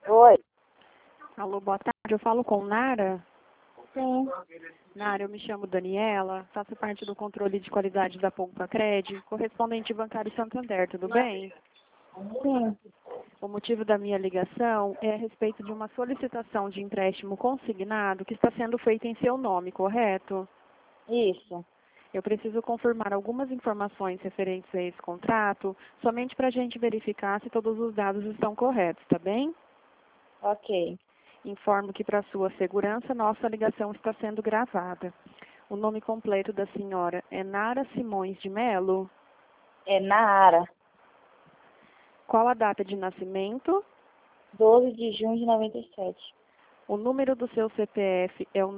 Oi. Alô, boa tarde. Eu falo com Nara. Sim. Nara, eu me chamo Daniela, faço parte do controle de qualidade da Poupa-Cred, correspondente bancário Santander, tudo bem? Sim. O motivo da minha ligação é a respeito de uma solicitação de empréstimo consignado que está sendo feita em seu nome, correto? Isso. Eu preciso confirmar algumas informações referentes a esse contrato, somente para a gente verificar se todos os dados estão corretos, tá bem? Ok. Informo que, para sua segurança, nossa ligação está sendo gravada. O nome completo da senhora é Nara Simões de Melo. É Nara. Qual a data de nascimento? 12 de junho de 97. O número do seu CPF é o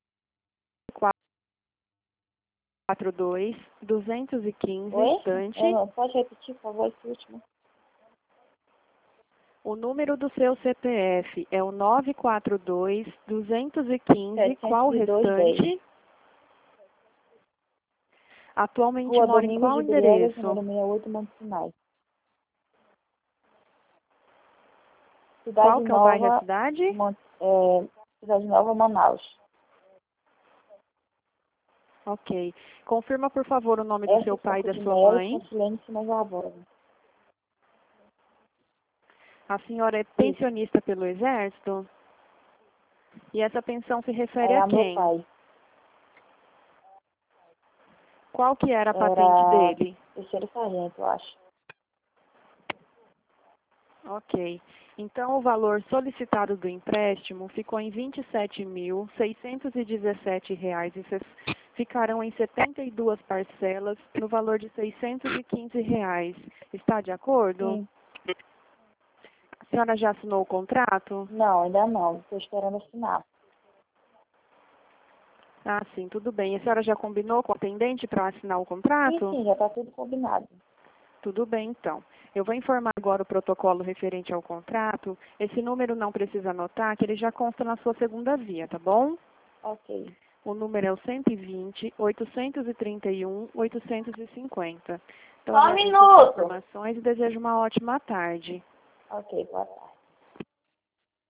942-215, Oi? estante. Pode repetir, por favor, esse último? O número do seu CPF é o 942-215, qual 702, restante? Atualmente Rua mora em Domingos qual de Briegas, endereço? número 68, Monte Sinai. Qual Cidade que é o bairro e a Nova, cidade? Cidade Nova, Manaus. Ok. Confirma, por favor, o nome do seu Essa pai e Franco da de sua Melo, mãe. Francilene Simões Barbosa. A senhora é Isso. pensionista pelo Exército? E essa pensão se refere É a a meu quem? pai. Qual que era a patente Era dele? terceiro sargento, eu acho. Ok. Então, o valor solicitado do empréstimo ficou em R$ 27.617 e ficarão em 72 parcelas no valor de R$ 615. Está de acordo? Sim. A senhora já assinou o contrato? Não, ainda não. Estou esperando assinar. Ah, sim, tudo bem. A senhora já combinou com o atendente para assinar o Sim, contrato? sim, já está tudo combinado. Tudo bem, então. Eu vou informar agora o protocolo referente ao contrato. Esse número não precisa anotar, que ele já consta na sua segunda via, tá bom? Ok. O número é o 120-831-850. Então, Só um agradeço as minuto. informações e desejo uma ótima tarde. Ok, boa tarde.